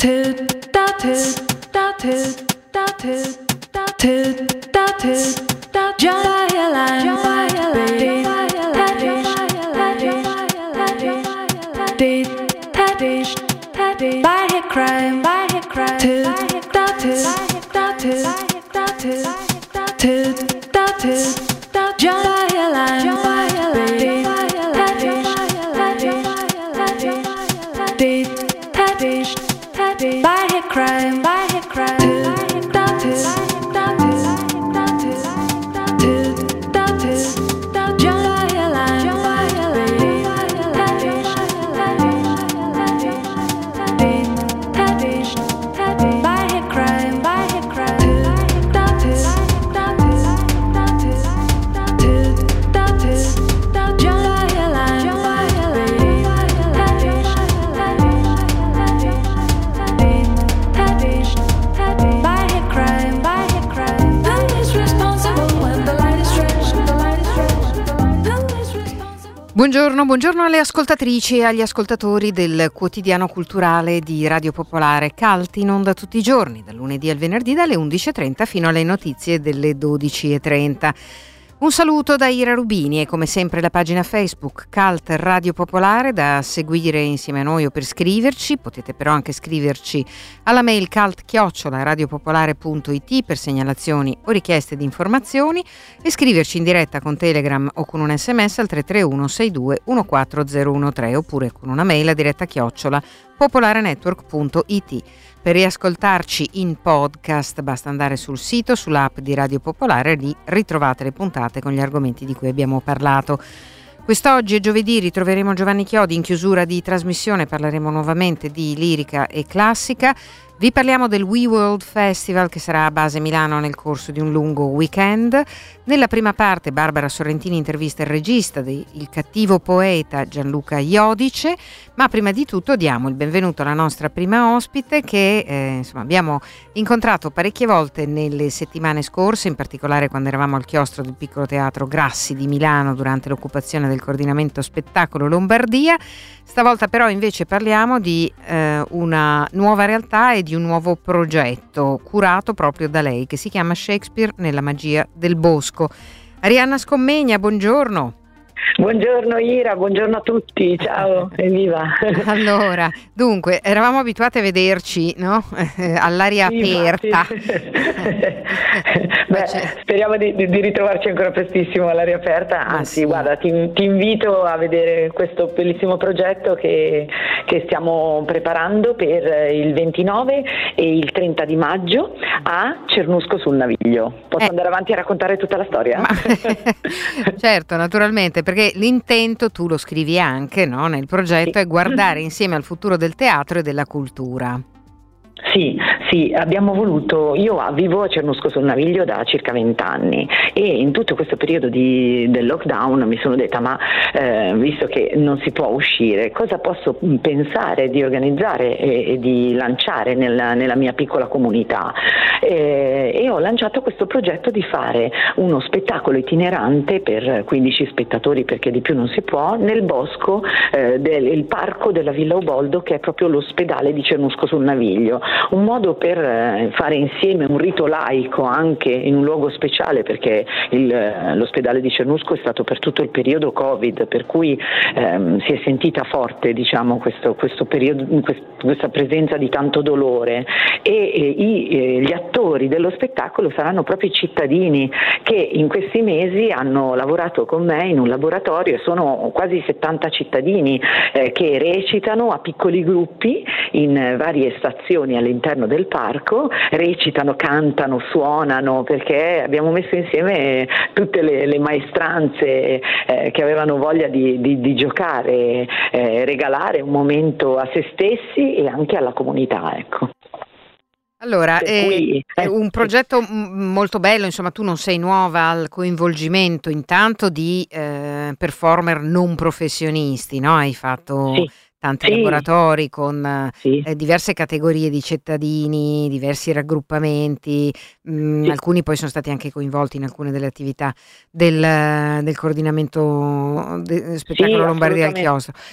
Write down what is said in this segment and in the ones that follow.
Buongiorno alle ascoltatrici e agli ascoltatori del quotidiano culturale di Radio Popolare, Cult in onda tutti i giorni, dal lunedì al venerdì dalle 11.30 fino alle notizie delle 12.30. Un saluto da Ira Rubini e come sempre la pagina Facebook Cult Radio Popolare da seguire insieme a noi o per scriverci. Potete però anche scriverci alla mail cult@radiopopolare.it per segnalazioni o richieste di informazioni e scriverci in diretta con Telegram o con un SMS al 331 62 14013 oppure con una mail a diretta @popolarenetwork.it. Per riascoltarci in podcast basta andare sul sito, sull'app di Radio Popolare e lì ritrovate le puntate con gli argomenti di cui abbiamo parlato. Quest'oggi è giovedì, ritroveremo Giovanni Chiodi in chiusura di trasmissione, parleremo nuovamente di lirica e classica. Vi parliamo del We World Festival che sarà a base Milano nel corso di un lungo weekend. Nella prima parte Barbara Sorrentini intervista il regista Il cattivo poeta Gianluca Iodice, ma prima di tutto diamo il benvenuto alla nostra prima ospite che abbiamo incontrato parecchie volte nelle settimane scorse, in particolare quando eravamo al chiostro del piccolo teatro Grassi di Milano durante l'occupazione del coordinamento spettacolo Lombardia. Stavolta però invece parliamo di una nuova realtà e di un nuovo progetto curato proprio da lei che si chiama Shakespeare nella magia del bosco. Arianna Scommegna, buongiorno. Buongiorno Ira, buongiorno a tutti, ciao, evviva. Allora, dunque, eravamo abituati a vederci, no? All'aria aperta. Beh, speriamo di ritrovarci ancora prestissimo all'aria aperta, anzi sì. Guarda, ti invito a vedere questo bellissimo progetto che stiamo preparando per il 29 e il 30 di maggio a Cernusco sul Naviglio. Posso andare avanti a raccontare tutta la storia? Certo, naturalmente, perché l'intento, tu lo scrivi anche, no, nel progetto, è guardare insieme al futuro del teatro e della cultura. Sì, abbiamo voluto, io vivo a Cernusco sul Naviglio da circa 20 anni e in tutto questo periodo del lockdown mi sono detta visto che non si può uscire, cosa posso pensare di organizzare e di lanciare nella mia piccola comunità, e ho lanciato questo progetto di fare uno spettacolo itinerante per 15 spettatori, perché di più non si può, nel bosco il parco della Villa Uboldo, che è proprio l'ospedale di Cernusco sul Naviglio. Un modo per fare insieme un rito laico anche in un luogo speciale, perché l'ospedale di Cernusco è stato per tutto il periodo Covid, per cui si è sentita forte, diciamo, questo periodo, questa presenza di tanto dolore, e gli attori dello spettacolo saranno proprio i cittadini che in questi mesi hanno lavorato con me in un laboratorio, e sono quasi 70 cittadini che recitano a piccoli gruppi in varie stazioni all'interno del parco, recitano, cantano, suonano, perché abbiamo messo insieme tutte le maestranze che avevano voglia di giocare, regalare un momento a se stessi e anche alla comunità, ecco. Allora, è un progetto molto bello, insomma, tu non sei nuova al coinvolgimento intanto di performer non professionisti, no? Hai fatto tanti laboratori con diverse categorie di cittadini, diversi raggruppamenti, alcuni poi sono stati anche coinvolti in alcune delle attività del coordinamento spettacolo Lombardia al chiostro.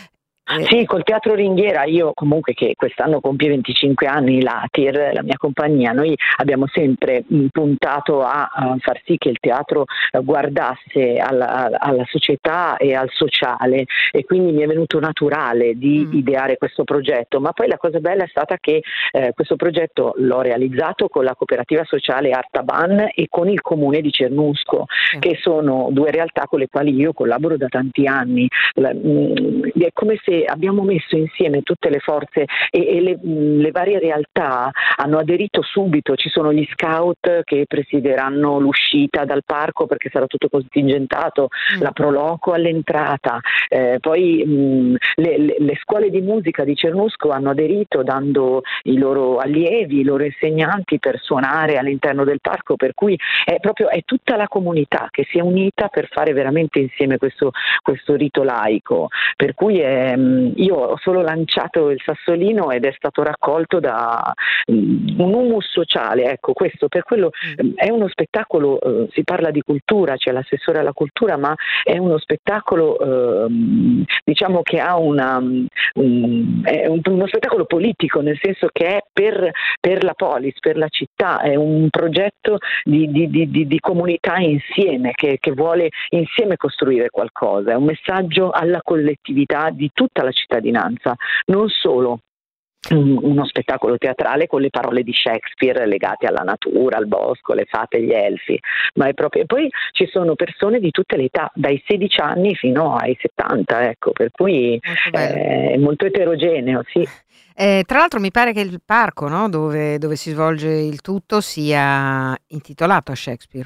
Sì, col Teatro Ringhiera, io comunque che quest'anno compie 25 anni, l'ATIR, la mia compagnia, noi abbiamo sempre puntato a far sì che il teatro guardasse alla società e al sociale, e quindi mi è venuto naturale di ideare questo progetto, ma poi la cosa bella è stata che questo progetto l'ho realizzato con la cooperativa sociale Artaban e con il comune di Cernusco, che sono due realtà con le quali io collaboro da tanti anni. È come se abbiamo messo insieme tutte le forze e le varie realtà hanno aderito subito. Ci sono gli scout che presideranno l'uscita dal parco perché sarà tutto contingentato, la Proloco all'entrata, poi le scuole di musica di Cernusco hanno aderito dando i loro allievi, i loro insegnanti per suonare all'interno del parco, per cui è tutta la comunità che si è unita per fare veramente insieme questo rito laico, per cui io ho solo lanciato il sassolino ed è stato raccolto da un humus sociale, ecco, questo per quello è uno spettacolo, si parla di cultura, c'è l'assessore alla cultura, ma è uno spettacolo diciamo che ha è uno spettacolo politico, nel senso che è per la polis, per la città, è un progetto di comunità insieme che vuole insieme costruire qualcosa, è un messaggio alla collettività di tutta la cittadinanza, non solo uno spettacolo teatrale con le parole di Shakespeare legate alla natura, al bosco, le fate e gli elfi, ma è proprio. E poi ci sono persone di tutte le età, dai 16 anni fino ai 70, ecco, per cui è molto eterogeneo, sì. Tra l'altro mi pare che il parco, no, dove si svolge il tutto sia intitolato a Shakespeare.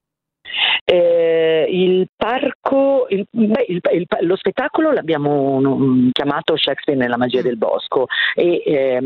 Il parco, lo spettacolo l'abbiamo chiamato Shakespeare nella magia del bosco, e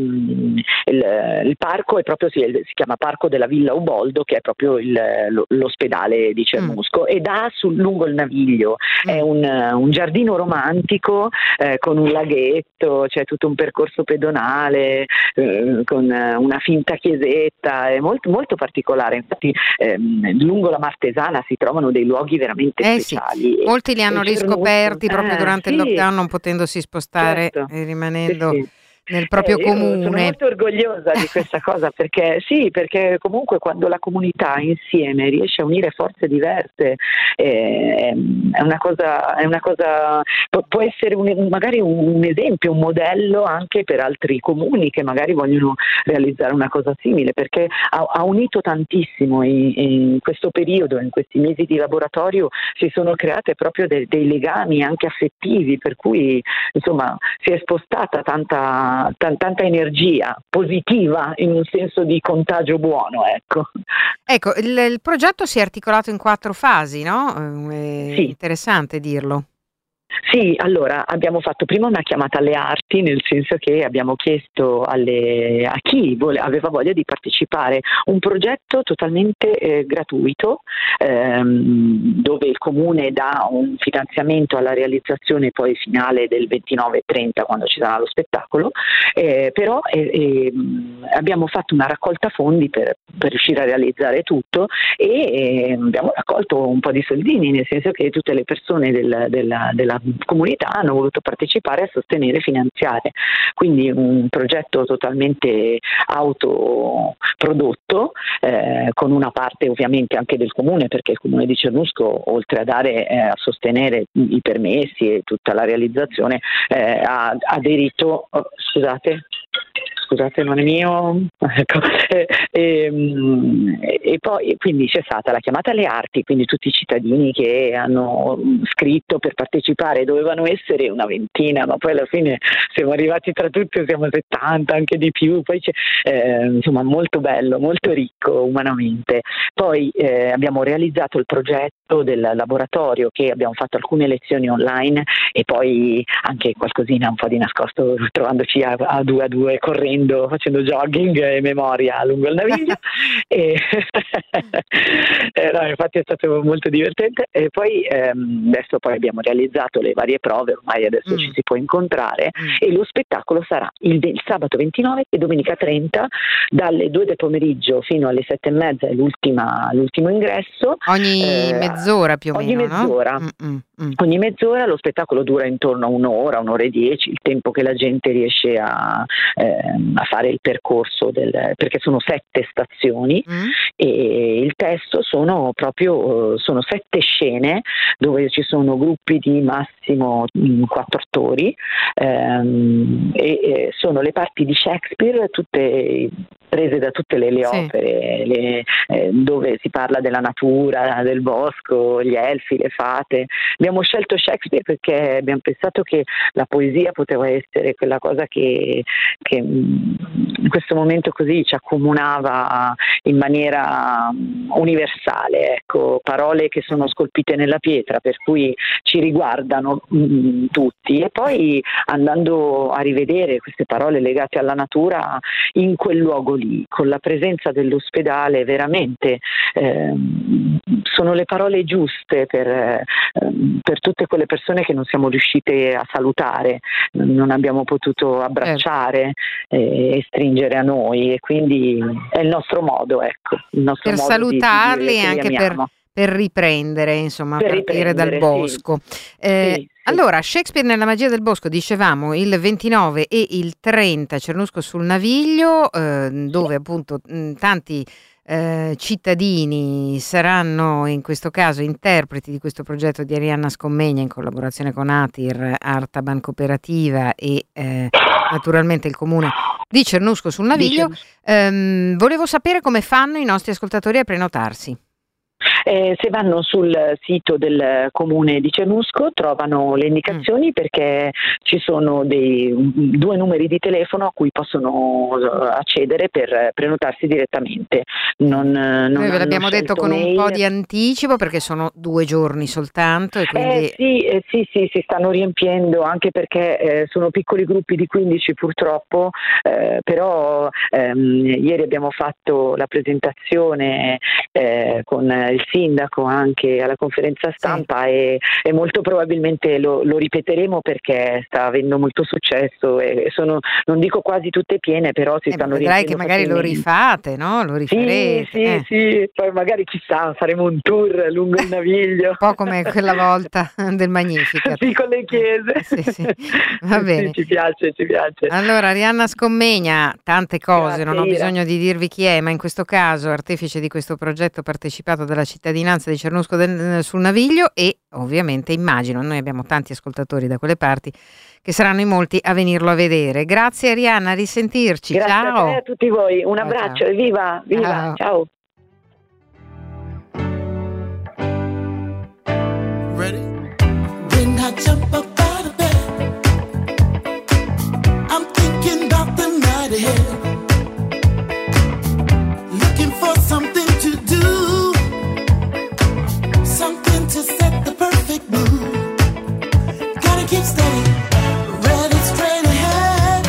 il parco è proprio, si chiama Parco della Villa Uboldo, che è proprio l'ospedale di Cernusco, e dà lungo il Naviglio, è un giardino romantico con un laghetto, c'è tutto un percorso pedonale con una finta chiesetta, è molto, molto particolare, infatti lungo la Martesana si trovano dei luoghi veramente speciali. Sì. Molti li hanno riscoperti proprio durante il lockdown, non potendosi spostare, certo, e rimanendo nel proprio io comune. Sono molto orgogliosa di questa cosa perché comunque quando la comunità insieme riesce a unire forze diverse è una cosa può essere magari un esempio, un modello anche per altri comuni che magari vogliono realizzare una cosa simile, perché ha unito tantissimo in questo periodo, in questi mesi di laboratorio si sono create proprio dei legami anche affettivi, per cui insomma si è spostata tanta energia positiva in un senso di contagio buono, ecco. Ecco, il progetto si è articolato in 4 fasi, no? È Sì. interessante dirlo. Sì, allora abbiamo fatto prima una chiamata alle arti, nel senso che abbiamo chiesto a chi aveva voglia di partecipare, un progetto totalmente gratuito, dove il comune dà un finanziamento alla realizzazione poi finale del 29 e 30 quando ci sarà lo spettacolo, però abbiamo fatto una raccolta fondi per riuscire a realizzare tutto, e abbiamo raccolto un po' di soldini, nel senso che tutte le persone della comunità hanno voluto partecipare a sostenere e finanziare, quindi un progetto totalmente autoprodotto, con una parte ovviamente anche del comune, perché il comune di Cernusco, oltre a dare a sostenere i permessi e tutta la realizzazione, ha aderito scusate, non è mio, ecco. E poi quindi c'è stata la chiamata alle arti, quindi tutti i cittadini che hanno scritto per partecipare, dovevano essere una ventina, ma poi alla fine siamo arrivati tra tutti, siamo 70, anche di più, poi c'è insomma molto bello, molto ricco umanamente. Poi abbiamo realizzato il progetto del laboratorio, che abbiamo fatto alcune lezioni online e poi anche qualcosina un po' di nascosto, trovandoci a due correnti correndo, facendo jogging e memoria lungo il Naviglio e no, infatti è stato molto divertente. E poi adesso poi abbiamo realizzato le varie prove, ormai adesso ci si può incontrare e lo spettacolo sarà il sabato 29 e domenica 30 dalle 2 del pomeriggio fino alle 7:30 è l'ultimo ingresso. Ogni mezz'ora più o meno, mezz'ora. No? Ogni mezz'ora. Lo spettacolo dura intorno a un'ora e 10, il tempo che la gente riesce a fare il percorso perché sono 7 stazioni e il testo sono 7 scene dove ci sono gruppi di massimo 4 attori e sono le parti di Shakespeare, tutte prese da tutte le opere, dove si parla della natura, del bosco, gli elfi, le fate. Abbiamo scelto Shakespeare perché abbiamo pensato che la poesia poteva essere quella cosa che in questo momento così ci accomunava in maniera universale, ecco, parole che sono scolpite nella pietra, per cui ci riguardano tutti, e poi andando a rivedere queste parole legate alla natura in quel luogo lì, con la presenza dell'ospedale, veramente sono le parole giuste per tutte quelle persone che non siamo riuscite a salutare, non abbiamo potuto abbracciare e stringere a noi, e quindi è il nostro modo, ecco, il nostro per modo salutarli di e anche per riprendere, insomma, a partire dal bosco. Sì. Allora, Shakespeare nella magia del bosco, dicevamo il 29 e il 30 Cernusco sul Naviglio, dove appunto tanti cittadini saranno in questo caso interpreti di questo progetto di Arianna Scommegna in collaborazione con ATIR, Artaban Cooperativa e naturalmente il comune di Cernusco sul Naviglio. Volevo sapere come fanno i nostri ascoltatori a prenotarsi. Se vanno sul sito del comune di Cernusco trovano le indicazioni, perché ci sono 2 numeri di telefono a cui possono accedere per prenotarsi direttamente. Noi ve l'abbiamo detto con un po' di anticipo perché sono 2 giorni soltanto e quindi... Sì, si stanno riempiendo, anche perché sono piccoli gruppi di 15 purtroppo, però ieri abbiamo fatto la presentazione con il sindaco anche alla conferenza stampa e molto probabilmente lo ripeteremo perché sta avendo molto successo e sono, non dico quasi tutte piene, però si stanno riempiendo. Vedrai che magari lo rifate, no? Lo rifarete. Sì, poi magari chissà, faremo un tour lungo il Naviglio. Un po' come quella volta del Magnificat. Sì, con le chiese. Sì. Va bene. Sì, ci piace. Allora, Arianna Scommegna, tante cose, Grazie, non ho bisogno di dirvi chi è, ma in questo caso artefice di questo progetto partecipato dalla cittadinanza di Cernusco sul Naviglio, e ovviamente immagino, noi abbiamo tanti ascoltatori da quelle parti, che saranno in molti a venirlo a vedere. Grazie Arianna, a risentirci. Grazie ciao. A te, a tutti voi, un abbraccio, e viva, ciao. Ready? When I jump up out of bed, I'm thinking about the night ahead, looking for something to do, something to set the perfect mood. Gotta keep steady, ready straight ahead,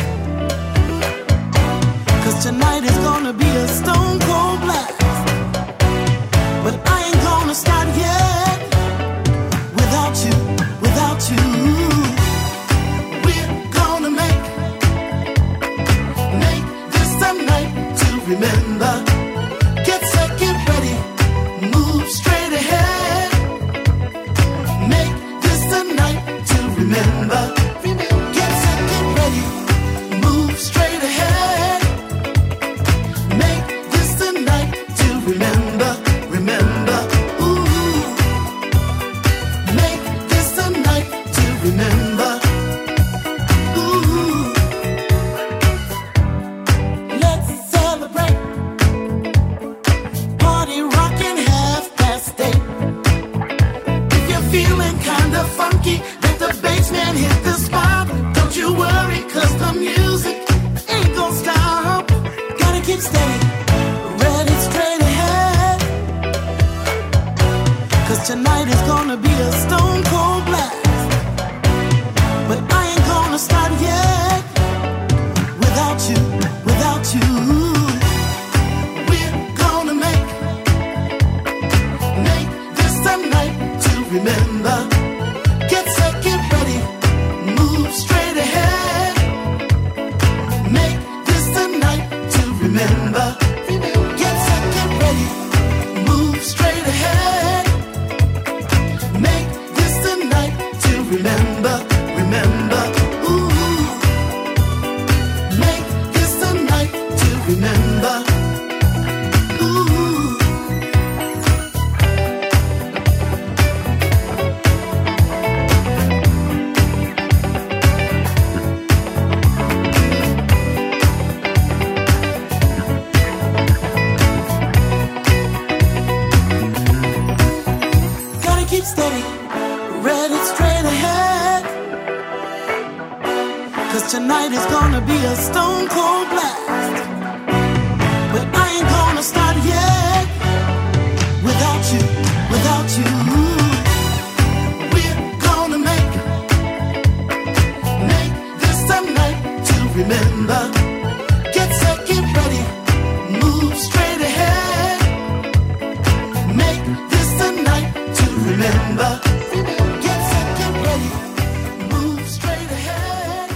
'cause tonight is gonna be a stone cold blast. But I ain't gonna start yet without you. We're gonna make this a night to remember. Get set, get ready, move straight ahead. Make this a night to remember. Get set, get ready, move straight ahead. Make this a night to remember. Remember, ooh, let's celebrate, party rockin' 8:30. If you're feeling kinda funky, let the bassman hit the spot. Don't you worry, 'cause the music ain't gonna stop. Gotta keep steady, ready straight ahead, 'cause tonight is gonna be a stone cold blast. But I ain't gonna start yet without you. remember. Get set, get ready, move straight ahead. Make this the night to remember, remember. Ooh, make this the night to remember. Ooh. Gotta keep steady, ready straight ahead. 'Cause tonight is gonna be a stone cold blast. But I ain't gonna start yet. Without you, without you. We're gonna make this the night to remember. Get set, get ready, move straight ahead. Make this the night to remember. Get set, get ready, move straight ahead.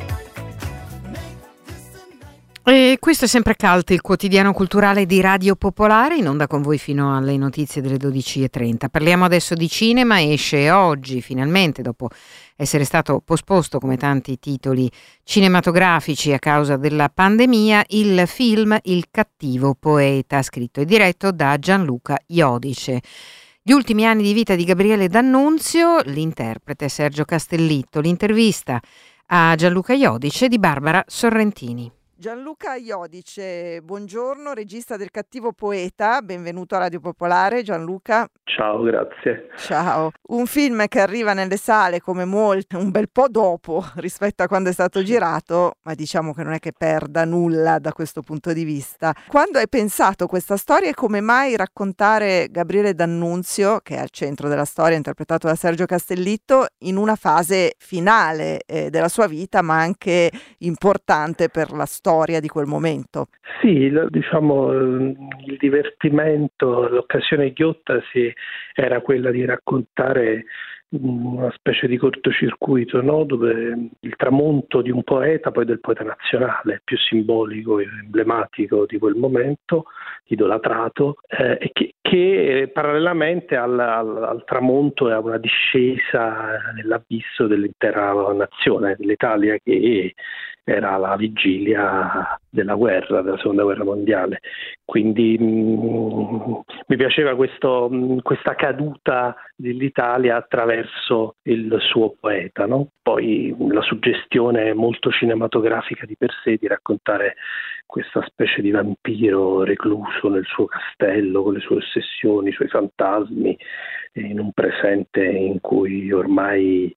Make this the night. E questo è sempre Cult, il quotidiano culturale di Radio Popolare, in onda con voi fino alle notizie delle 12:30. Parliamo adesso di cinema. Esce oggi, finalmente, dopo essere stato posposto come tanti titoli cinematografici a causa della pandemia, il film Il cattivo poeta, scritto e diretto da Gianluca Iodice. Gli ultimi anni di vita di Gabriele D'Annunzio, l'interprete Sergio Castellitto. L'intervista a Gianluca Iodice di Barbara Sorrentini. Gianluca Iodice, buongiorno, regista del Cattivo Poeta, benvenuto a Radio Popolare. Gianluca. Ciao, grazie. Ciao. Un film che arriva nelle sale come molti, un bel po' dopo rispetto a quando è stato girato, ma diciamo che non è che perda nulla da questo punto di vista. Quando hai pensato questa storia e come mai raccontare Gabriele D'Annunzio, che è al centro della storia, interpretato da Sergio Castellitto, in una fase finale della sua vita, ma anche importante per la storia di quel momento? Sì, diciamo il divertimento, l'occasione ghiotta era quella di raccontare una specie di cortocircuito, no? Dove il tramonto di un poeta, poi del poeta nazionale, più simbolico e emblematico di quel momento, idolatrato, e che parallelamente al tramonto e a una discesa nell'abisso dell'intera nazione, dell'Italia, che era la vigilia della guerra, della seconda guerra mondiale. Quindi mi piaceva questa caduta dell'Italia attraverso il suo poeta, no? Poi la suggestione molto cinematografica di per sé di raccontare questa specie di vampiro recluso nel suo castello con le sue ossessioni, i suoi fantasmi, in un presente in cui ormai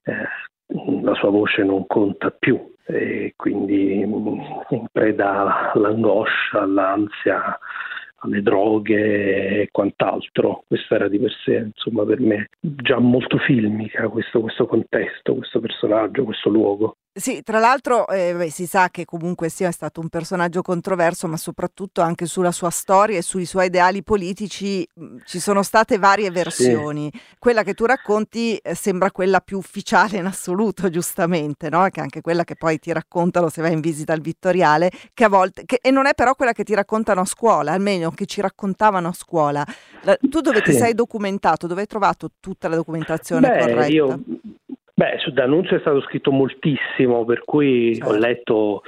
la sua voce non conta più, e quindi in preda all'angoscia, all'ansia, alle droghe e quant'altro. Questa era di per sé, insomma, per me già molto filmica questo contesto, questo personaggio, questo luogo. Sì, tra l'altro si sa che comunque sia stato un personaggio controverso, ma soprattutto anche sulla sua storia e sui suoi ideali politici ci sono state varie versioni. Sì. Quella che tu racconti sembra quella più ufficiale in assoluto, giustamente, no? Che è anche quella che poi ti raccontano se vai in visita al Vittoriale, che a volte e non è però quella che ti raccontano a scuola, almeno che ci raccontavano a scuola. Tu dove ti sei documentato? Dove hai trovato tutta la documentazione corretta? Su D'Annunzio è stato scritto moltissimo, per cui certo. Ho letto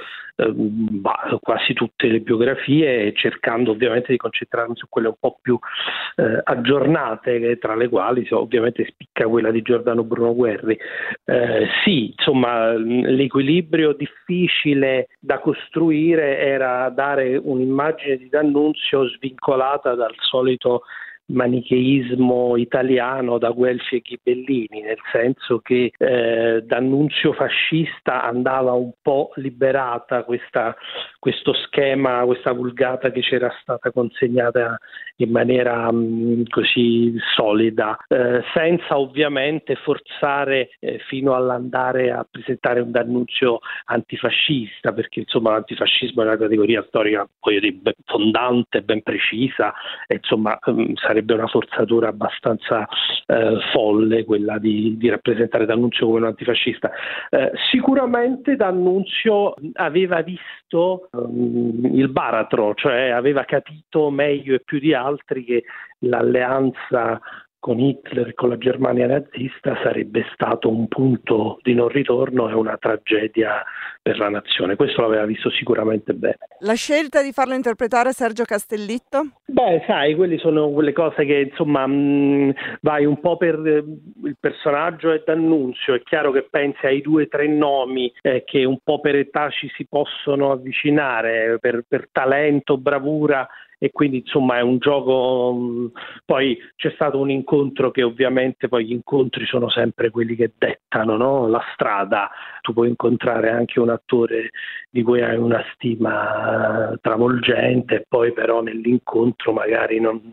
quasi tutte le biografie, cercando ovviamente di concentrarmi su quelle un po' più aggiornate, tra le quali ovviamente spicca quella di Giordano Bruno Guerri. Sì, insomma, l'equilibrio difficile da costruire era dare un'immagine di D'Annunzio svincolata dal solito manicheismo italiano da Guelfi e Ghibellini, nel senso che D'Annunzio fascista andava un po' liberata questo schema, questa vulgata che c'era stata consegnata in maniera così solida, senza ovviamente forzare fino all'andare a presentare un D'Annunzio antifascista, perché insomma l'antifascismo è una categoria storica, voglio dire, fondante, ben precisa, e insomma sarebbe sarebbe una forzatura abbastanza folle quella di rappresentare D'Annunzio come un antifascista. Sicuramente D'Annunzio aveva visto il baratro, cioè aveva capito meglio e più di altri che l'alleanza con Hitler e con la Germania nazista sarebbe stato un punto di non ritorno e una tragedia per la nazione. Questo l'aveva visto sicuramente bene. La scelta di farlo interpretare Sergio Castellitto? Beh, sai, quelle sono quelle cose che insomma vai un po' per il personaggio e D'Annunzio. È chiaro che pensi ai 2 o 3 nomi che un po' per età ci si possono avvicinare, per talento, bravura, e quindi insomma è un gioco. Poi c'è stato un incontro che ovviamente poi gli incontri sono sempre quelli che dettano, no? La strada. Tu puoi incontrare anche un attore di cui hai una stima travolgente e poi però nell'incontro magari non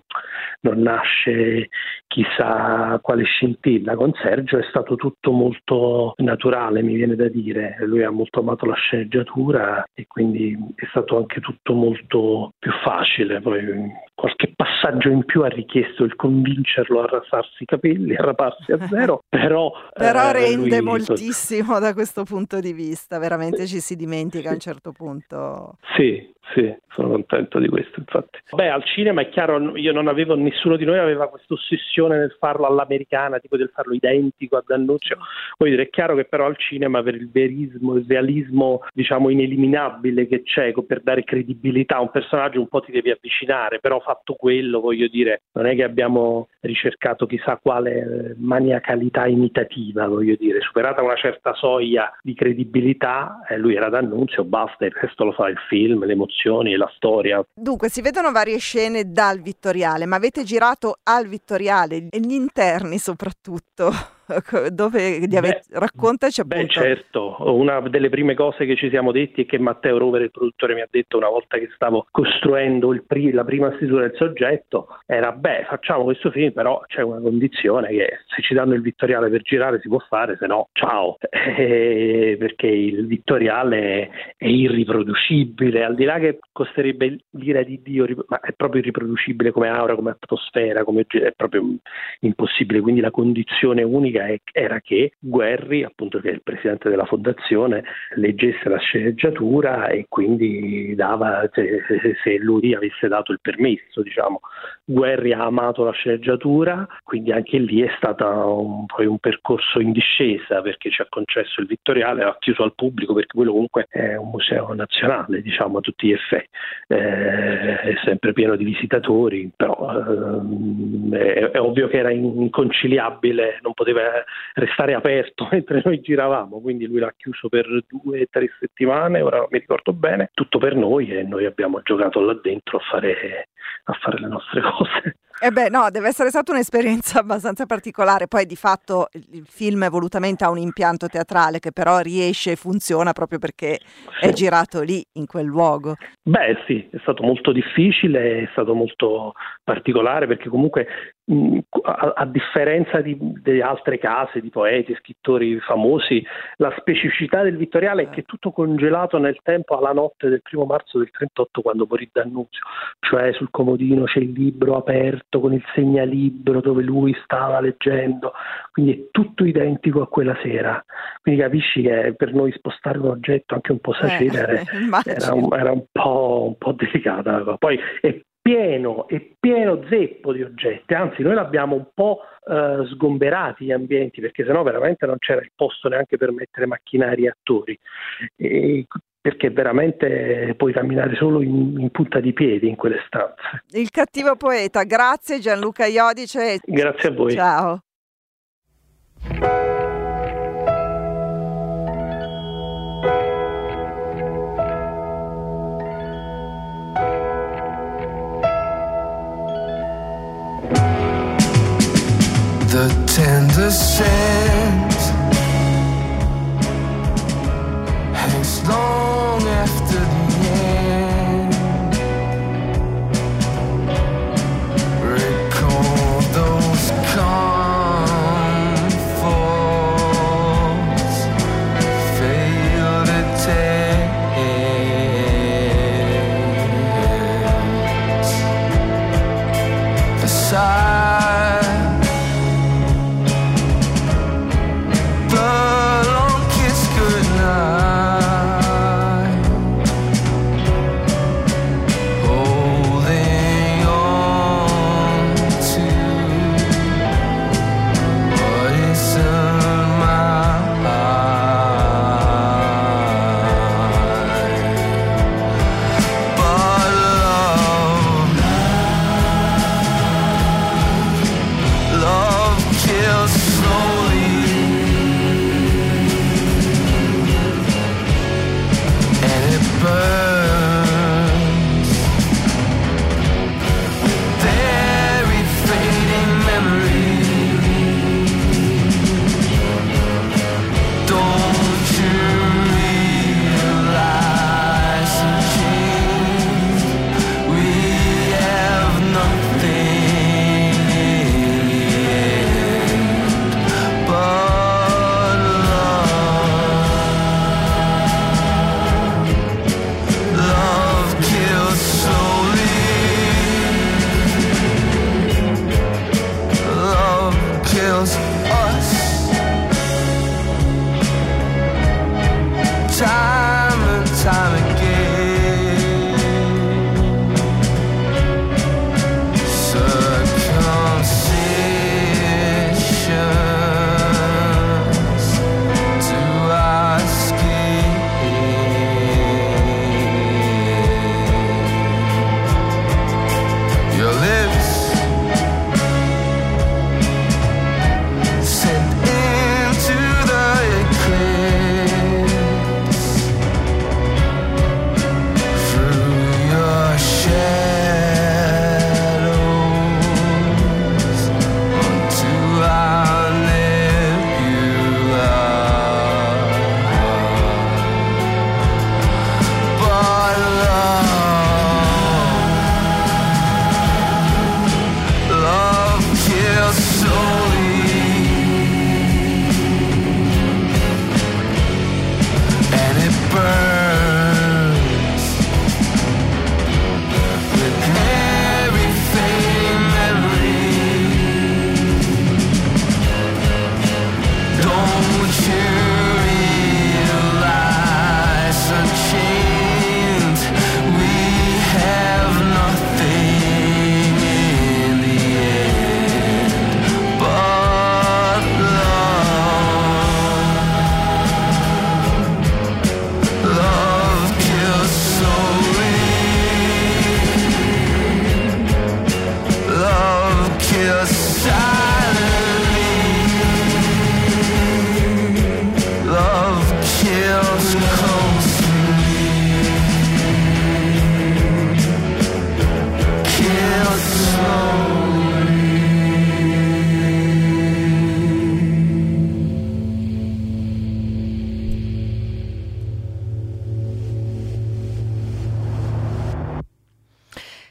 nasce chissà quale scintilla. Con Sergio è stato tutto molto naturale, mi viene da dire. Lui ha molto amato la sceneggiatura e quindi è stato anche tutto molto più facile. Poi qualche passaggio in più ha richiesto il convincerlo a rasarsi i capelli, a raparsi a zero, però rende moltissimo da questo punto di vista, veramente ci si dimentica a un certo punto. Sì, sono contento di questo, infatti. Beh, al cinema è chiaro, nessuno di noi aveva questa ossessione nel farlo all'americana, tipo del farlo identico a D'Annunzio. Voglio dire, è chiaro che però al cinema per il verismo, il realismo, diciamo, ineliminabile che c'è, per dare credibilità a un personaggio un po' ti devi avvicinare, però fatto quello, voglio dire, non è che abbiamo ricercato chissà quale maniacalità imitativa, voglio dire, superata una certa soglia di credibilità, lui era D'Annunzio, basta, il resto lo fa il film, le emozioni e la storia. Dunque, si vedono varie scene dal Vittoriale, ma avete girato al Vittoriale, e gli interni soprattutto, dove raccontaci appunto. Beh, certo, una delle prime cose che ci siamo detti è che Matteo Rovere, il produttore, mi ha detto una volta che stavo costruendo la prima stesura del soggetto, era facciamo questo film, però c'è una condizione, che se ci danno il Vittoriale per girare si può fare, se no ciao, perché il Vittoriale è irriproducibile, al di là che costerebbe l'ira di Dio, ma è proprio irriproducibile come aura, come atmosfera, è proprio impossibile, quindi la condizione unica era che Guerri, appunto, che è il presidente della fondazione, leggesse la sceneggiatura e quindi dava, se lui avesse dato il permesso, diciamo. Guerri ha amato la sceneggiatura, quindi anche lì è stato poi un percorso in discesa, perché ci ha concesso il Vittoriale, ha chiuso al pubblico, perché quello comunque è un museo nazionale, diciamo, a tutti gli effetti, è sempre pieno di visitatori, però è ovvio che era inconciliabile, non poteva restare aperto mentre noi giravamo, quindi lui l'ha chiuso per 2 o 3 settimane, ora non mi ricordo bene, tutto per noi, e noi abbiamo giocato là dentro a fare le nostre cose. Deve essere stata un'esperienza abbastanza particolare. Poi di fatto il film volutamente ha un impianto teatrale che però riesce e funziona proprio perché è girato lì, in quel luogo. Beh sì, è stato molto difficile, è stato molto particolare, perché comunque a differenza di altre case, di poeti, scrittori famosi, la specificità del Vittoriale è che è tutto congelato nel tempo alla notte del 1 marzo del 38, quando morì D'Annunzio, cioè sul comodino c'è il libro aperto con il segnalibro dove lui stava leggendo, quindi è tutto identico a quella sera, quindi capisci che per noi spostare un oggetto anche un po' sacere era un po' delicata. Poi è pieno zeppo di oggetti, anzi noi l'abbiamo un po' sgomberati gli ambienti, perché sennò veramente non c'era il posto neanche per mettere macchinari e attori, perché veramente puoi camminare solo in punta di piedi in quelle stanze. Il cattivo poeta, grazie Gianluca Iodice. Grazie a voi. Ciao. The tender scent hangs long after the end. Recall those comforts, failed attempts. The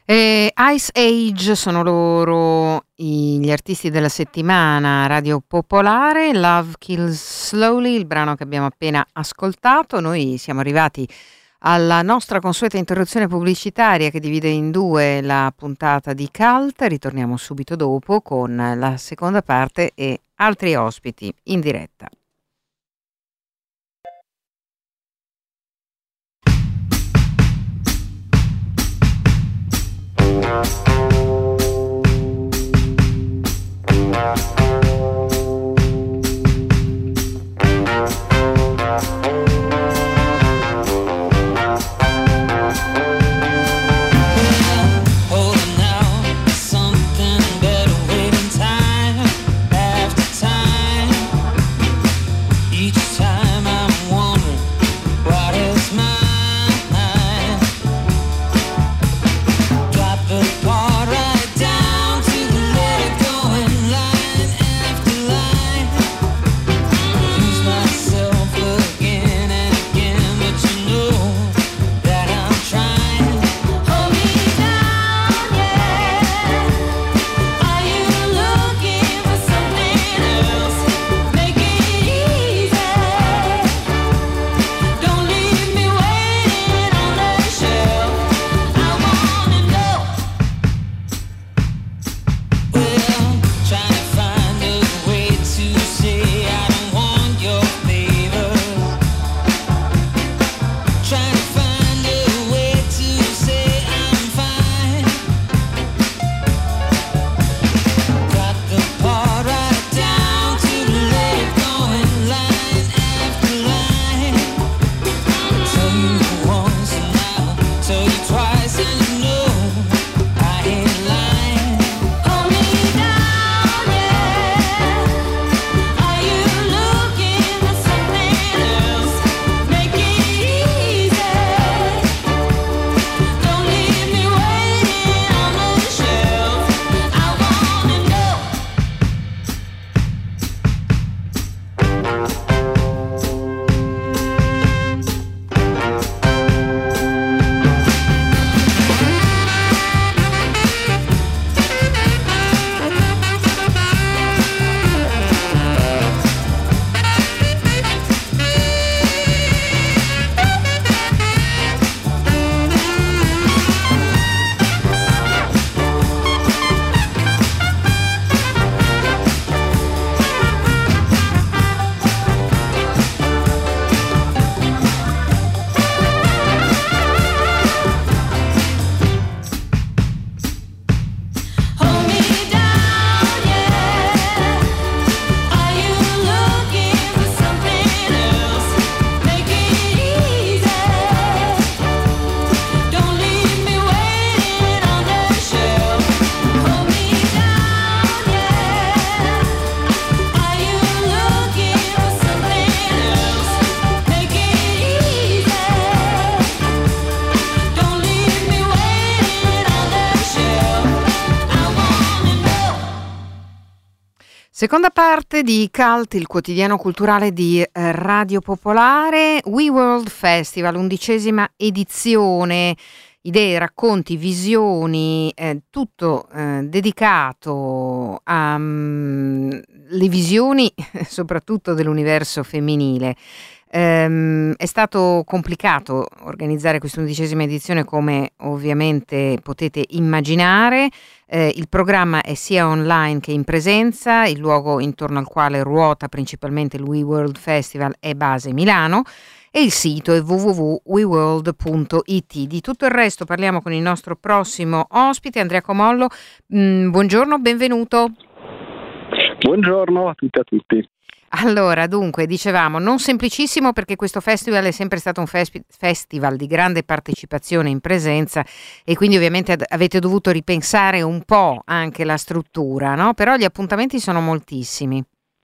Ice Age sono loro gli artisti della settimana Radio Popolare. Love Kills Slowly, il brano che abbiamo appena ascoltato. Noi siamo arrivati alla nostra consueta interruzione pubblicitaria che divide in due la puntata di Cult. Ritorniamo subito dopo con la seconda parte e altri ospiti in diretta. Seconda parte di Cult, il quotidiano culturale di Radio Popolare. We World Festival, 11ª edizione, idee, racconti, visioni, tutto dedicato alle visioni soprattutto dell'universo femminile. È stato complicato organizzare questa 11ª edizione, come ovviamente potete immaginare. Il programma è sia online che in presenza. Il luogo intorno al quale ruota principalmente il We World Festival è base Milano e il sito è www.weworld.it. Di tutto il resto parliamo con il nostro prossimo ospite, Andrea Comollo. Buongiorno, benvenuto. Buongiorno a tutti e a tutti. Allora, dunque, dicevamo, non semplicissimo perché questo festival è sempre stato un festival di grande partecipazione in presenza e quindi ovviamente avete dovuto ripensare un po' anche la struttura, no? Però gli appuntamenti sono moltissimi.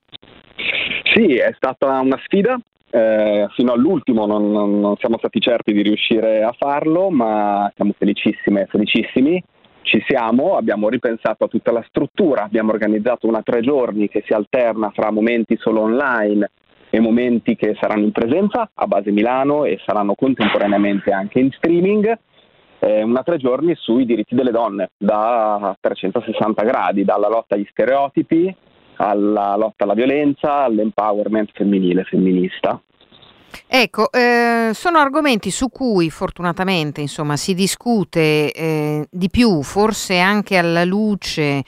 Sì, è stata una sfida. Fino all'ultimo non siamo stati certi di riuscire a farlo, ma siamo felicissimi. Ci siamo, abbiamo ripensato a tutta la struttura, abbiamo organizzato una 3 giorni che si alterna fra momenti solo online e momenti che saranno in presenza a base Milano e saranno contemporaneamente anche in streaming, una 3 giorni sui diritti delle donne, da 360 gradi, dalla lotta agli stereotipi, alla lotta alla violenza, all'empowerment femminile, femminista. Ecco, sono argomenti su cui fortunatamente insomma si discute di più, forse anche alla luce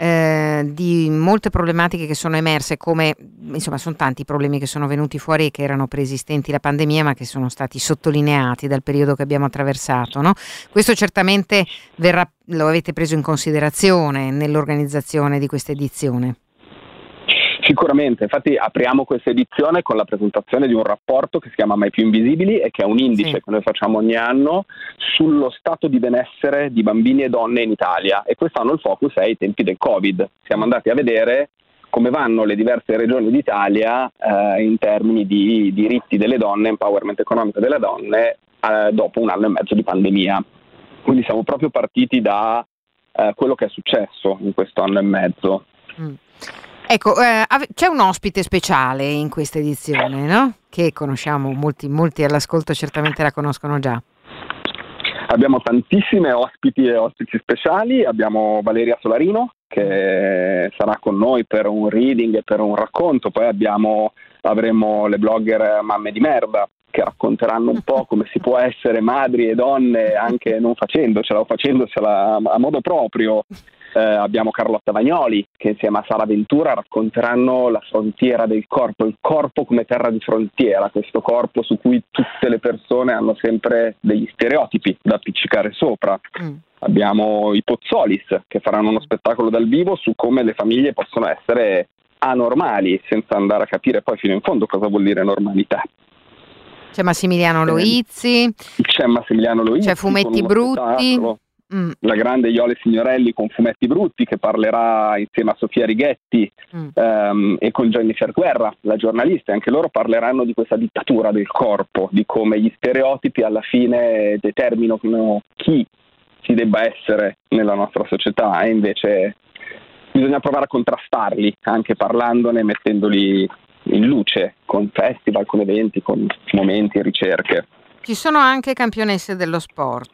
di molte problematiche che sono emerse, come insomma sono tanti problemi che sono venuti fuori e che erano preesistenti la pandemia, ma che sono stati sottolineati dal periodo che abbiamo attraversato, no? Questo certamente lo avete preso in considerazione nell'organizzazione di questa edizione. Sicuramente, infatti apriamo questa edizione con la presentazione di un rapporto che si chiama Mai più invisibili e che è un indice che noi facciamo ogni anno sullo stato di benessere di bambini e donne in Italia, e quest'anno il focus è ai tempi del Covid. Siamo andati a vedere come vanno le diverse regioni d'Italia in termini di diritti delle donne, empowerment economico delle donne dopo 1 anno e mezzo di pandemia. Quindi siamo proprio partiti da quello che è successo in questo anno e mezzo. Ecco, c'è un ospite speciale in questa edizione, no? Che conosciamo, molti all'ascolto certamente la conoscono già. Abbiamo tantissime ospiti e ospiti speciali. Abbiamo Valeria Solarino, che sarà con noi per un reading e per un racconto. Poi avremo le blogger Mamme di Merda, che racconteranno un po' come si può essere madri e donne anche non facendocela o facendosela a modo proprio. Abbiamo Carlotta Vagnoli, che insieme a Sara Ventura racconteranno la frontiera del corpo, il corpo come terra di frontiera, questo corpo su cui tutte le persone hanno sempre degli stereotipi da appiccicare sopra. Abbiamo i Pozzolis, che faranno uno spettacolo dal vivo su come le famiglie possono essere anormali, senza andare a capire poi fino in fondo cosa vuol dire normalità. C'è Massimiliano Loizzi. C'è Fumetti Brutti. La grande Iole Signorelli con Fumetti Brutti, che parlerà insieme a Sofia Righetti e con Jennifer Guerra, la giornalista, e anche loro parleranno di questa dittatura del corpo, di come gli stereotipi alla fine determinano chi si debba essere nella nostra società, e invece bisogna provare a contrastarli, anche parlandone, mettendoli in luce con festival, con eventi, con momenti e ricerche. Ci sono anche campionesse dello sport.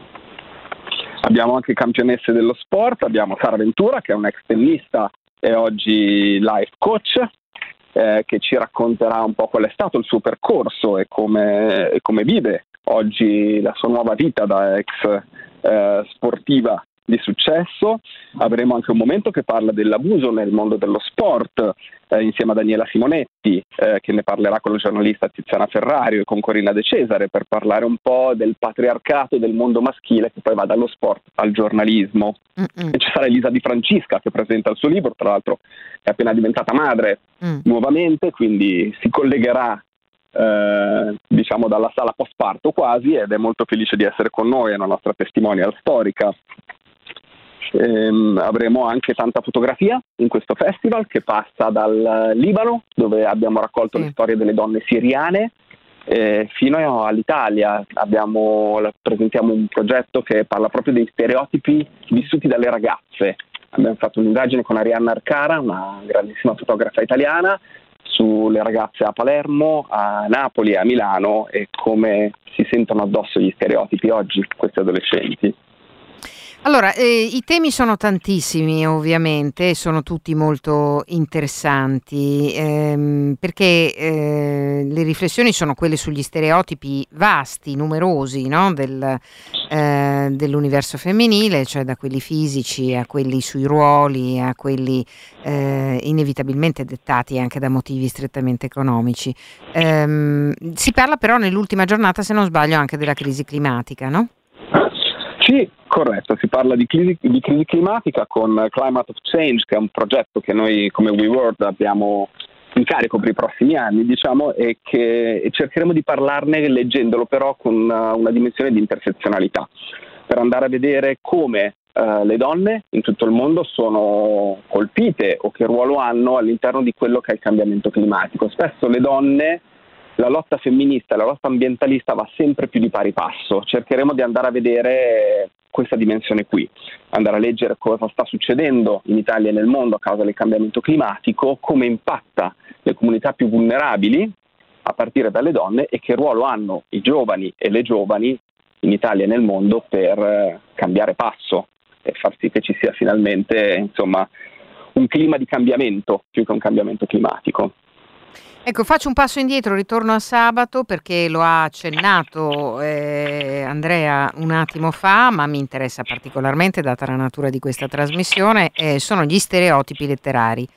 Abbiamo anche campionesse dello sport, abbiamo Sara Ventura, che è un'ex tennista e oggi life coach, che ci racconterà un po' qual è stato il suo percorso e come vive oggi la sua nuova vita da ex sportiva di successo. Avremo anche un momento che parla dell'abuso nel mondo dello sport, insieme a Daniela Simonetti, che ne parlerà con la giornalista Tiziana Ferrario e con Corina De Cesare, per parlare un po' del patriarcato del mondo maschile che poi va dallo sport al giornalismo. E ci sarà Elisa Di Francisca, che presenta il suo libro, tra l'altro è appena diventata madre nuovamente, quindi si collegherà diciamo dalla sala postparto quasi, ed è molto felice di essere con noi, è una nostra testimonial storica. Avremo anche tanta fotografia in questo festival, che passa dal Libano, dove abbiamo raccolto le storie delle donne siriane, fino all'Italia. Presentiamo un progetto che parla proprio dei stereotipi vissuti dalle ragazze. Abbiamo fatto un'indagine con Arianna Arcara, una grandissima fotografa italiana, sulle ragazze a Palermo, a Napoli e a Milano, e come si sentono addosso gli stereotipi oggi questi adolescenti. Allora, i temi sono tantissimi, ovviamente, sono tutti molto interessanti, perché le riflessioni sono quelle sugli stereotipi vasti, numerosi, no? Dell'universo femminile, cioè da quelli fisici a quelli sui ruoli, a quelli inevitabilmente dettati anche da motivi strettamente economici. Si parla però nell'ultima giornata, se non sbaglio, anche della crisi climatica, no? Sì, corretto, si parla di crisi climatica con Climate of Change, che è un progetto che noi come WeWorld abbiamo in carico per i prossimi anni, diciamo, e cercheremo di parlarne leggendolo però con una dimensione di intersezionalità, per andare a vedere come le donne in tutto il mondo sono colpite o che ruolo hanno all'interno di quello che è il cambiamento climatico. Spesso le donne, la lotta femminista, la lotta ambientalista va sempre più di pari passo. Cercheremo di andare a vedere questa dimensione qui, andare a leggere cosa sta succedendo in Italia e nel mondo a causa del cambiamento climatico, come impatta le comunità più vulnerabili a partire dalle donne, e che ruolo hanno i giovani e le giovani in Italia e nel mondo per cambiare passo e far sì che ci sia finalmente, insomma, un clima di cambiamento più che un cambiamento climatico. Ecco, faccio un passo indietro, ritorno a sabato perché lo ha accennato Andrea un attimo fa, ma mi interessa particolarmente, data la natura di questa trasmissione, sono gli stereotipi letterari.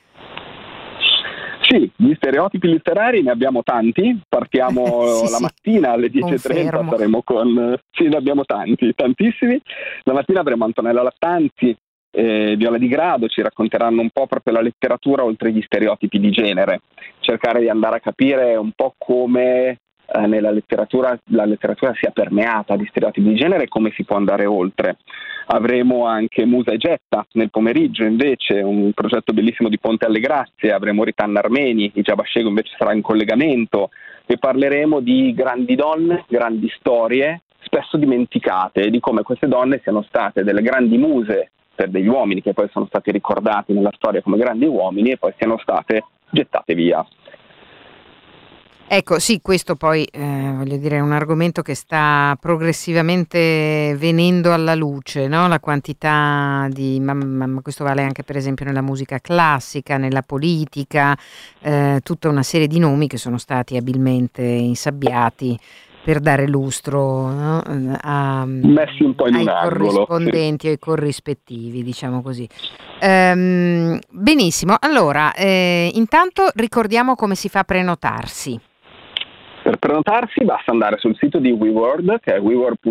Sì, gli stereotipi letterari ne abbiamo tanti, partiamo la mattina alle 10:30, saremo con... Sì, ne abbiamo tanti, tantissimi. La mattina avremo Antonella Lattanzi, Viola Di Grado, ci racconteranno un po' proprio la letteratura oltre gli stereotipi di genere, cercare di andare a capire un po' come nella letteratura la letteratura sia permeata di stereotipi di genere e come si può andare oltre. Avremo anche Musa e Getta nel pomeriggio, invece un progetto bellissimo di Ponte alle Grazie. Avremo Ritanna Armeni, Ijaba Shego invece sarà in collegamento, e parleremo di grandi donne, grandi storie spesso dimenticate, e di come queste donne siano state delle grandi muse per degli uomini che poi sono stati ricordati nella storia come grandi uomini e poi siano state gettate via. Ecco, sì, questo poi voglio dire è un argomento che sta progressivamente venendo alla luce, no? La quantità di, ma questo vale anche per esempio nella musica classica, nella politica, tutta una serie di nomi che sono stati abilmente insabbiati per dare lustro, no? Messi un po' in ai un angolo, corrispondenti o ai corrispettivi, diciamo così. Benissimo, allora intanto ricordiamo come si fa a prenotarsi. Per prenotarsi basta andare sul sito di WeWorld, che è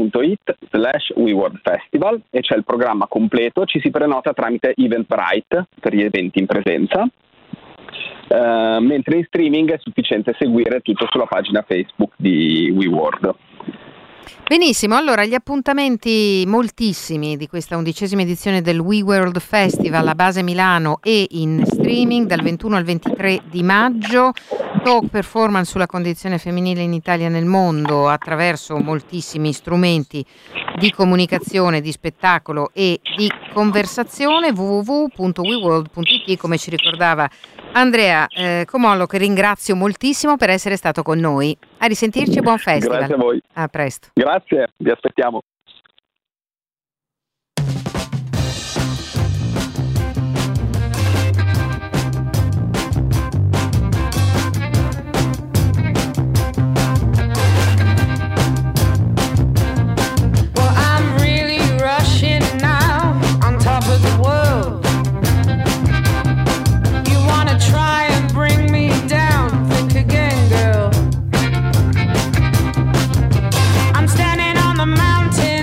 weworld.it/WeWorldFestival, e c'è il programma completo. Ci si prenota tramite Eventbrite per gli eventi in presenza, mentre in streaming è sufficiente seguire tutto sulla pagina Facebook di WeWorld. Benissimo, allora gli appuntamenti moltissimi di questa 11ª edizione del WeWorld Festival a base Milano e in streaming dal 21 al 23 di maggio, talk performance sulla condizione femminile in Italia e nel mondo attraverso moltissimi strumenti di comunicazione, di spettacolo e di conversazione, www.weworld.it, come ci ricordava Andrea Comollo, che ringrazio moltissimo per essere stato con noi. A risentirci e buon festival. Grazie a voi. A presto. Grazie, vi aspettiamo. Mountain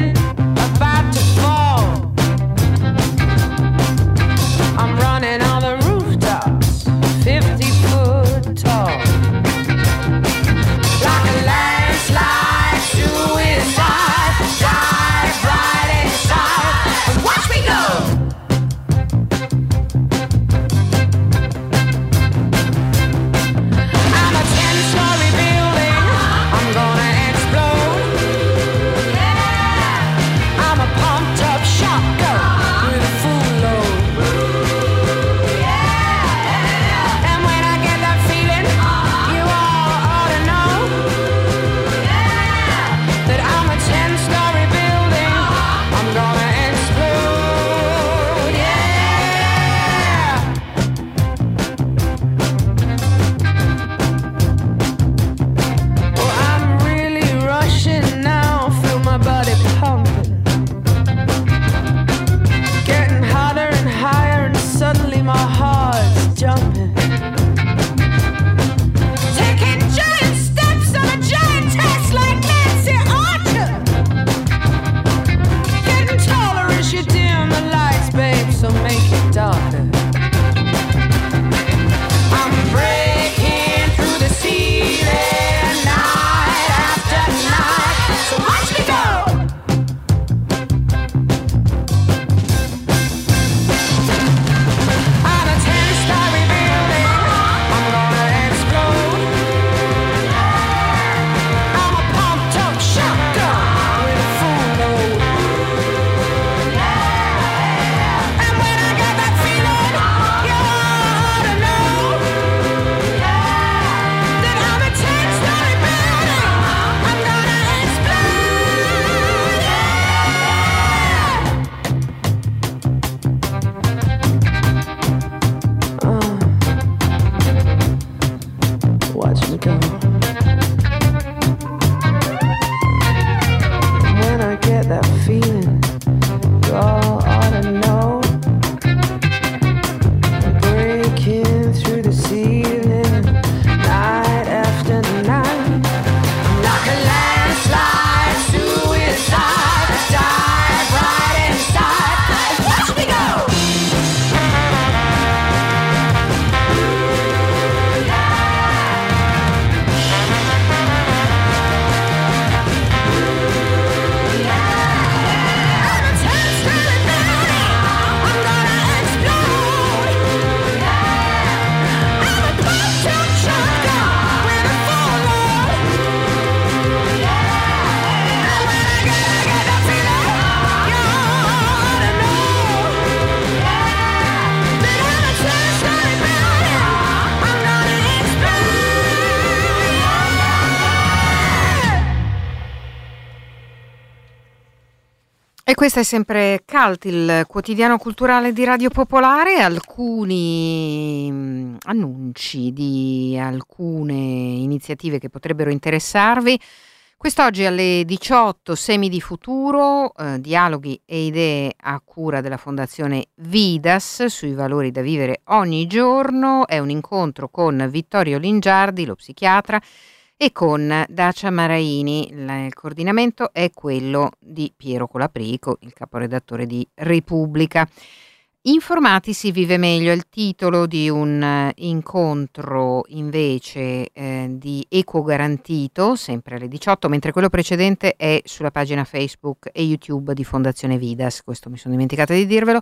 all ought to know. Breaking through the ceiling, night after night, like a landslide, suicide, I dive right inside. Watch me go! E questo è sempre Cult, il quotidiano culturale di Radio Popolare. Alcuni annunci di alcune iniziative che potrebbero interessarvi. Quest'oggi alle 18 Semi di Futuro, dialoghi e idee a cura della Fondazione Vidas sui valori da vivere ogni giorno. È un incontro con Vittorio Lingiardi, lo psichiatra, e con Dacia Maraini. Il coordinamento è quello di Piero Colaprico, il caporedattore di Repubblica. Informati si vive meglio, è il titolo di un incontro invece di Equo Garantito, sempre alle 18, mentre quello precedente è sulla pagina Facebook e YouTube di Fondazione Vidas, questo mi sono dimenticata di dirvelo.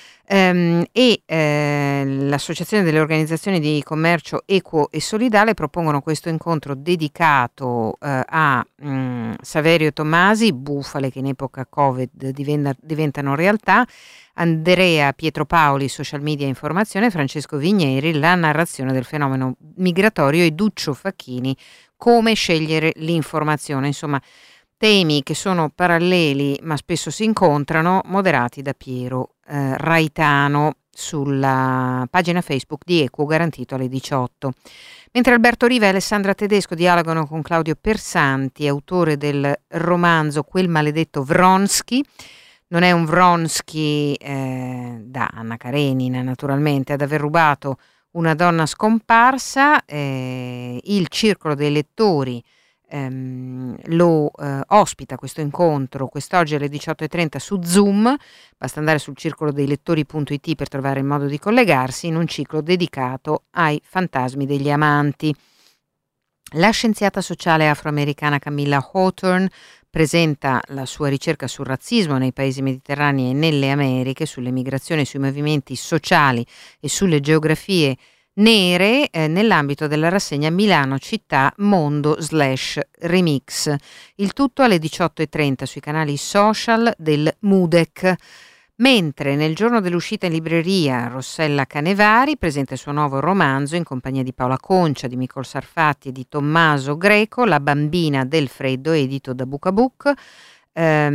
L'Associazione delle Organizzazioni di Commercio Equo e Solidale propongono questo incontro dedicato a Saverio Tommasi, bufale che in epoca Covid diventano realtà, Andrea Pietropaoli, social media e informazione, Francesco Vigneri, la narrazione del fenomeno migratorio, e Duccio Facchini, come scegliere l'informazione. Insomma, temi che sono paralleli ma spesso si incontrano, moderati da Piero Raitano sulla pagina Facebook di Equo Garantito alle 18. Mentre Alberto Riva e Alessandra Tedesco dialogano con Claudio Persanti, autore del romanzo Quel maledetto Vronsky. Non è un Vronsky da Anna Karenina, naturalmente, ad aver rubato una donna scomparsa. Il Circolo dei Lettori lo ospita questo incontro quest'oggi alle 18:30 su Zoom. Basta andare sul circolodeilettori.it per trovare il modo di collegarsi, in un ciclo dedicato ai fantasmi degli amanti. La scienziata sociale afroamericana Camilla Hawthorne presenta la sua ricerca sul razzismo nei paesi mediterranei e nelle Americhe, sulle migrazioni, sui movimenti sociali e sulle geografie nere nell'ambito della rassegna Milano Città Mondo/Remix. Il tutto alle 18:30 sui canali social del MUDEC. Mentre nel giorno dell'uscita in libreria Rossella Canevari presenta il suo nuovo romanzo in compagnia di Paola Concia, di Micol Sarfatti e di Tommaso Greco, La bambina del freddo, edito da Book a Book. È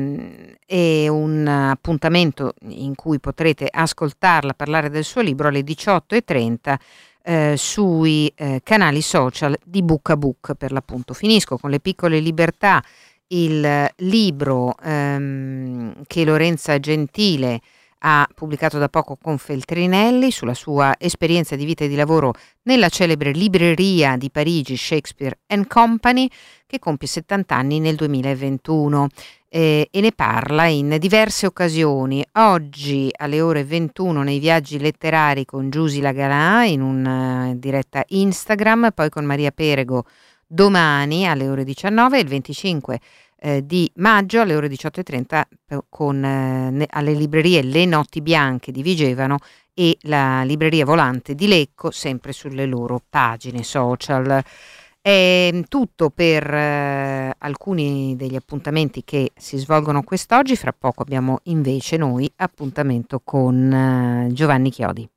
un appuntamento in cui potrete ascoltarla parlare del suo libro alle 18:30 sui canali social di Book a Book, per l'appunto. Finisco con Le piccole libertà, il libro che Lorenza Gentile ha pubblicato da poco con Feltrinelli sulla sua esperienza di vita e di lavoro nella celebre libreria di Parigi Shakespeare & Company, che compie 70 anni nel 2021 e ne parla in diverse occasioni. Oggi alle ore 21 nei Viaggi letterari con Giusy Lagalà in una diretta Instagram, poi con Maria Perego domani alle ore 19 e il 25 di maggio alle ore 18:30 con alle librerie Le Notti Bianche di Vigevano e la libreria Volante di Lecco, sempre sulle loro pagine social. È tutto per alcuni degli appuntamenti che si svolgono quest'oggi. Fra poco abbiamo invece noi appuntamento con Giovanni Chiodi.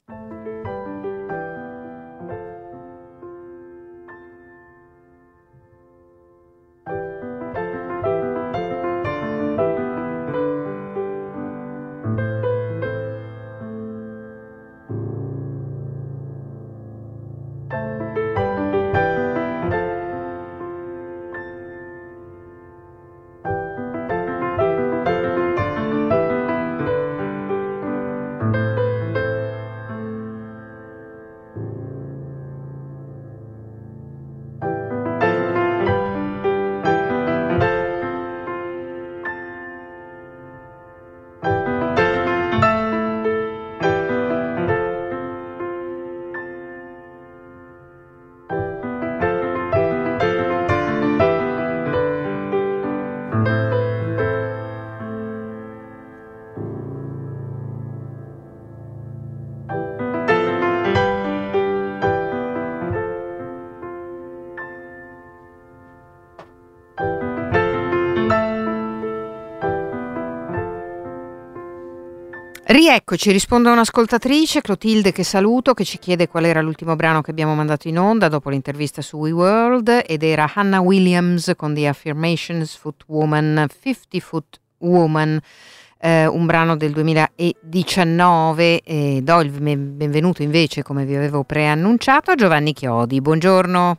Rieccoci, risponde un'ascoltatrice, Clotilde, che saluto, che ci chiede qual era l'ultimo brano che abbiamo mandato in onda dopo l'intervista su WeWorld, ed era Hannah Williams con The Affirmations, Foot Woman, 50 Foot Woman, un brano del 2019. Do il benvenuto invece, come vi avevo preannunciato, a Giovanni Chiodi. Buongiorno.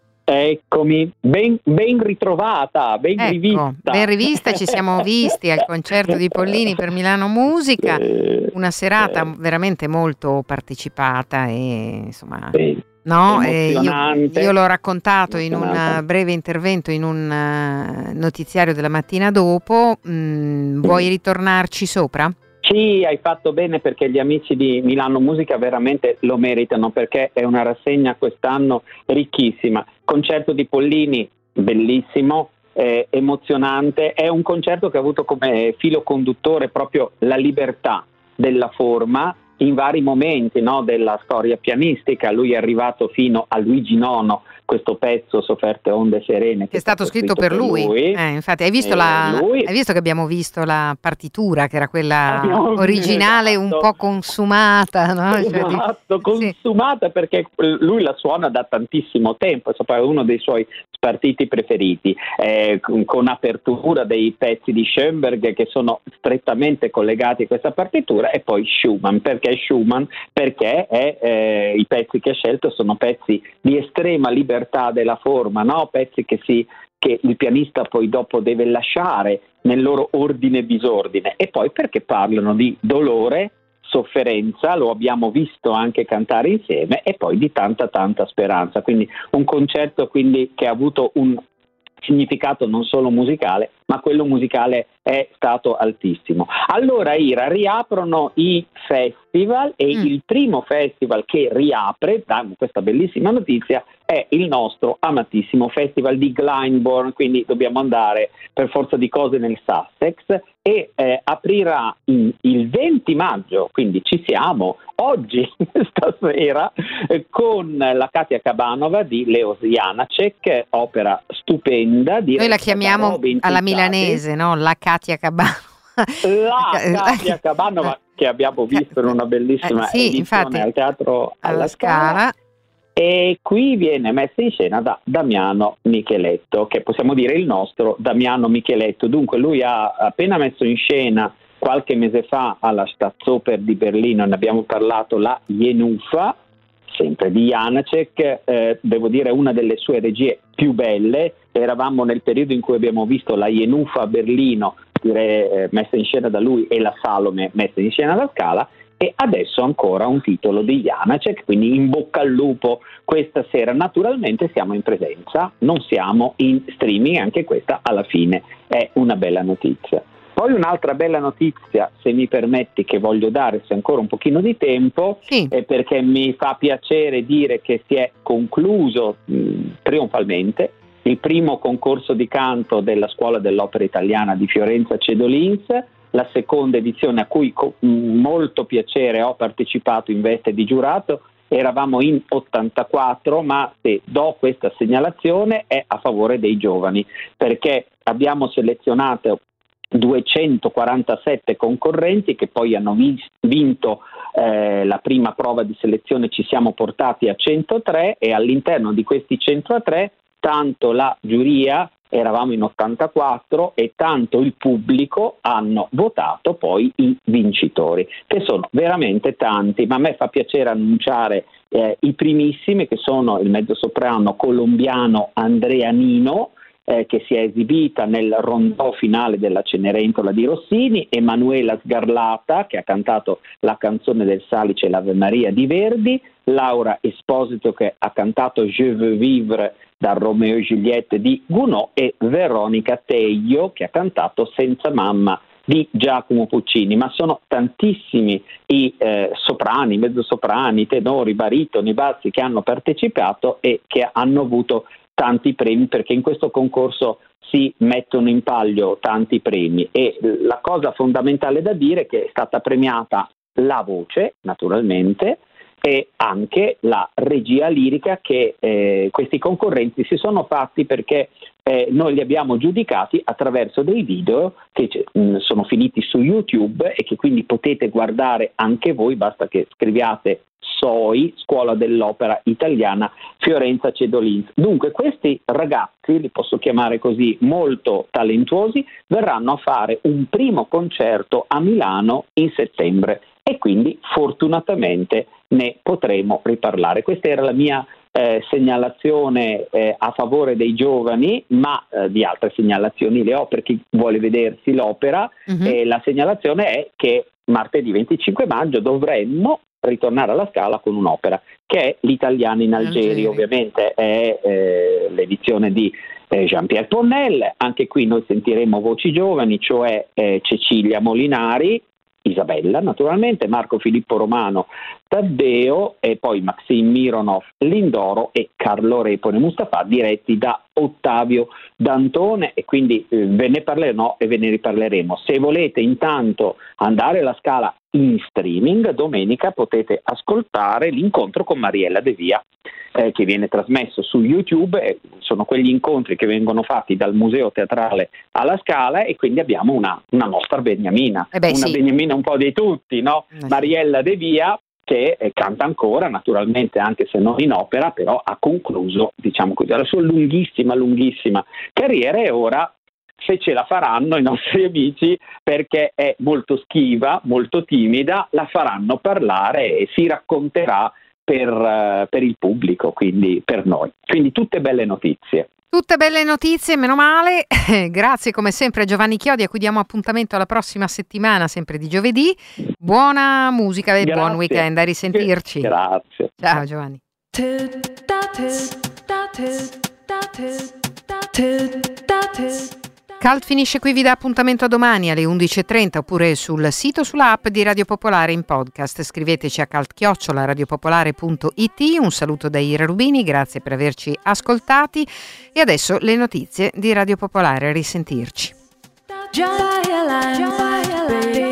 Eccomi, ben ritrovata, ben rivista. Ben rivista, ci siamo visti al concerto di Pollini per Milano Musica, una serata veramente molto partecipata e insomma, no, io l'ho raccontato in un breve intervento in un notiziario della mattina dopo. Vuoi ritornarci sopra? Sì, hai fatto bene, perché gli amici di Milano Musica veramente lo meritano, perché è una rassegna quest'anno ricchissima. Concerto di Pollini, bellissimo, emozionante. È un concerto che ha avuto come filo conduttore proprio la libertà della forma in vari momenti, no, della storia pianistica. Lui è arrivato fino a Luigi Nono, questo pezzo Sofferte onde serene, che è stato scritto per lui. Infatti hai visto che abbiamo visto la partitura, che era quella originale, un po' consumata, no? Esatto, consumata, sì. Perché lui la suona da tantissimo tempo, è uno dei suoi partiti preferiti, con apertura dei pezzi di Schoenberg che sono strettamente collegati a questa partitura, e poi Schumann. Perché i pezzi che ha scelto sono pezzi di estrema libertà della forma, no? Pezzi che il pianista poi dopo deve lasciare nel loro ordine e disordine, e poi perché parlano di dolore, sofferenza, lo abbiamo visto anche cantare insieme, e poi di tanta speranza. Quindi un concerto che ha avuto un significato non solo musicale, ma quello musicale è stato altissimo. Allora, Ira, riaprono i festival, e il primo festival che riapre, dammi questa bellissima notizia, è il nostro amatissimo Festival di Glyndebourne, quindi dobbiamo andare per forza di cose nel Sussex, e aprirà il 20 maggio, quindi ci siamo oggi, stasera, con la Katia Kabanova di Leos Janacek, opera stupenda. Noi la chiamiamo alla milanese, no? La Katia Kabanova. La Katia Kabanova, che abbiamo visto in una bellissima edizione, infatti, al Teatro alla Scala. E qui viene messa in scena da Damiano Micheletto, che possiamo dire il nostro Damiano Micheletto. Dunque lui ha appena messo in scena qualche mese fa alla Staatsoper di Berlino, ne abbiamo parlato, la Jenufa, sempre di Janacek, devo dire una delle sue regie più belle. Eravamo nel periodo in cui abbiamo visto la Jenufa a Berlino, messa in scena da lui, e la Salome messa in scena da Scala, e adesso ancora un titolo di Janacek, quindi in bocca al lupo questa sera. Naturalmente siamo in presenza, non siamo in streaming, anche questa alla fine è una bella notizia. Poi un'altra bella notizia, se mi permetti, che voglio dare, se ancora un pochino di tempo, perché mi fa piacere dire che si è concluso trionfalmente il primo concorso di canto della Scuola dell'Opera Italiana di Fiorenza Cedolins, la seconda edizione a cui con molto piacere ho partecipato in veste di giurato. Eravamo in 84, ma se do questa segnalazione è a favore dei giovani, perché abbiamo selezionato 247 concorrenti che poi hanno vinto la prima prova di selezione. Ci siamo portati a 103, e all'interno di questi 103 tanto la giuria, eravamo in 84, e tanto il pubblico hanno votato poi i vincitori, che sono veramente tanti, ma a me fa piacere annunciare i primissimi, che sono il mezzosoprano colombiano Andrea Nino, che si è esibita nel rondò finale della Cenerentola di Rossini, Emanuela Sgarlata, che ha cantato la canzone del Salice e l'Ave Maria di Verdi, Laura Esposito, che ha cantato Je veux vivre dal Romeo e Giuliette di Gounod, e Veronica Teio, che ha cantato Senza mamma di Giacomo Puccini. Ma sono tantissimi i soprani, mezzosoprani, tenori, baritoni, bassi che hanno partecipato e che hanno avuto tanti premi, perché in questo concorso si mettono in palio tanti premi, e la cosa fondamentale da dire è che è stata premiata la voce, naturalmente, e anche la regia lirica che questi concorrenti si sono fatti, perché noi li abbiamo giudicati attraverso dei video che sono finiti su YouTube e che quindi potete guardare anche voi, basta che scriviate SOI, Scuola dell'Opera Italiana Fiorenza Cedolins. Dunque questi ragazzi, li posso chiamare così, molto talentuosi, verranno a fare un primo concerto a Milano in settembre e quindi fortunatamente ne potremo riparlare. Questa era la mia segnalazione a favore dei giovani, ma di altre segnalazioni le ho per chi vuole vedersi l'opera. La segnalazione è che martedì 25 maggio dovremmo ritornare alla Scala con un'opera che è L'Italiana in Algeria. Ovviamente è l'edizione di Jean-Pierre Ponnelle. Anche qui noi sentiremo voci giovani, cioè Cecilia Molinari, Isabella naturalmente, Marco Filippo Romano, Taddeo e poi Maxim Mironov, Lindoro e Carlo Repone Mustafa, diretti da Ottavio Dantone, e quindi ve ne parlerò e ve ne riparleremo. Se volete intanto andare alla Scala in streaming, domenica potete ascoltare l'incontro con Mariella De Via che viene trasmesso su YouTube. Sono quegli incontri che vengono fatti dal Museo Teatrale alla Scala e quindi abbiamo una nostra beniamina, beniamina un po' di tutti, no? Mariella De Via, che canta ancora, naturalmente anche se non in opera, però ha concluso, diciamo così, la sua lunghissima carriera, e ora, se ce la faranno i nostri amici, perché è molto schiva, molto timida, la faranno parlare e si racconterà per il pubblico, quindi per noi. Quindi tutte belle notizie. Tutte belle notizie, meno male. Grazie come sempre a Giovanni Chiodi, a cui diamo appuntamento alla prossima settimana, sempre di giovedì. Buona musica e buon weekend, a risentirci. Grazie. Ciao Giovanni. Cult finisce qui, vi dà appuntamento a domani alle 11.30 oppure sul sito, sulla app di Radio Popolare in podcast. Scriveteci a cult@radiopopolare.it. Un saluto da Ira Rubini, grazie per averci ascoltati e adesso le notizie di Radio Popolare, a risentirci.